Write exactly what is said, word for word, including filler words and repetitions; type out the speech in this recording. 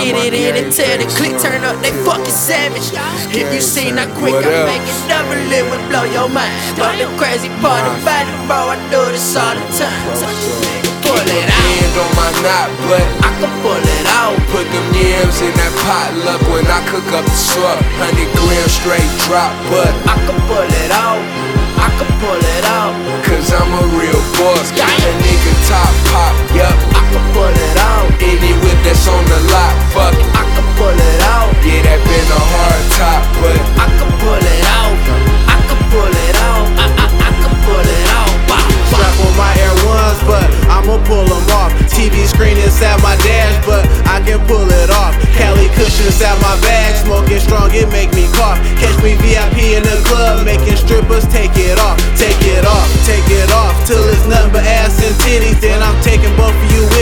get it in and tell the click turn up, they fucking savage. If you seen how quick I make it double, it would blow your mind. But the crazy part about it, bro, I do this all the time. So pull it out. Hand on my knot, but I can pull it out. Put them yams in that potluck when I cook up the swap. Hundred grams straight drop, but I can pull it out. I can pull it out. Cause I'm a real boss. Got a nigga top pop, yup. I can pull it out. Any whip that's on the lot, fuck it. I can pull it out. Yeah, that been a hard top, but I can pull it out. I can pull it out. I, I, I can pull it out. Wow, wow. Strap on my Air Ones, but I'ma pull them off. T V screen inside my dash, but I can pull it off. Cali cushion inside my bag, smoking strong, it make me cough. Catch me V I P in the club, making strippers take it off. Take it off, take it off, till it's nothing but ass and titties. Then I'm taking both of you